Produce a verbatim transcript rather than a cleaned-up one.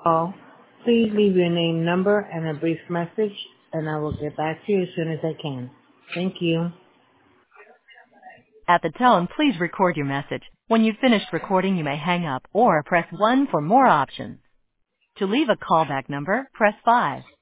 call. Please leave your name, number, and a brief message, and I will get back to you as soon as I can. Thank you. At the tone, please record your message. When you've finished recording, you may hang up or press one for more options. To leave a callback number, press five.